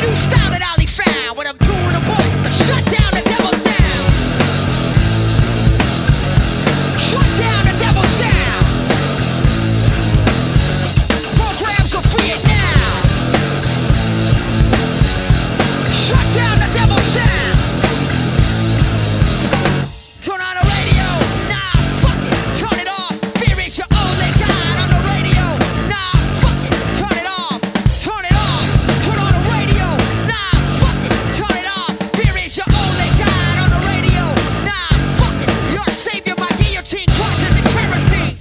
new style that Ali found. When I'm doing a book to shut down the devil's sound. Shut down the devil's sound. Programs are free now. Shut down the devil's sound. Turn on the radio. Nah, fuck it. Turn it off. Fear is your only guide on the radio. Nah, fuck it. Turn it off. Turn it off. Turn on the radio. Nah, fuck it. Turn it off. Fear is your only guide on the radio. Nah, fuck it. Your savior, my guillotine crosses the kerosene.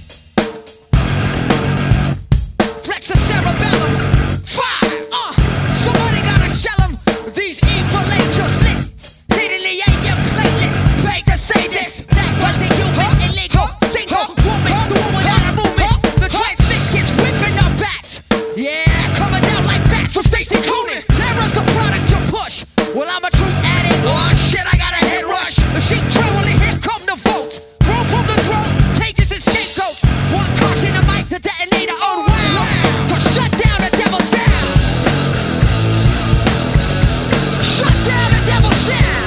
Flex a cerebellum. Fire. Somebody gotta shell 'em. These evil angels lit. Hiddenly ain't your platelet. Beg to say this. That wasn't human. Illegal. Single woman. The woman out of movement. The transmit kids whipping up bats. Yeah, coming down like bats from Stacey Coonan. Terror's the product you push. Well, I'm a true addict. Oh shit, I got a head rush. Machine trembling, here come the votes. Roll from the throne, cages and scapegoats. One caution the mic to detonate our own round. To shut down the devil's sound. Shut down the devil's sound.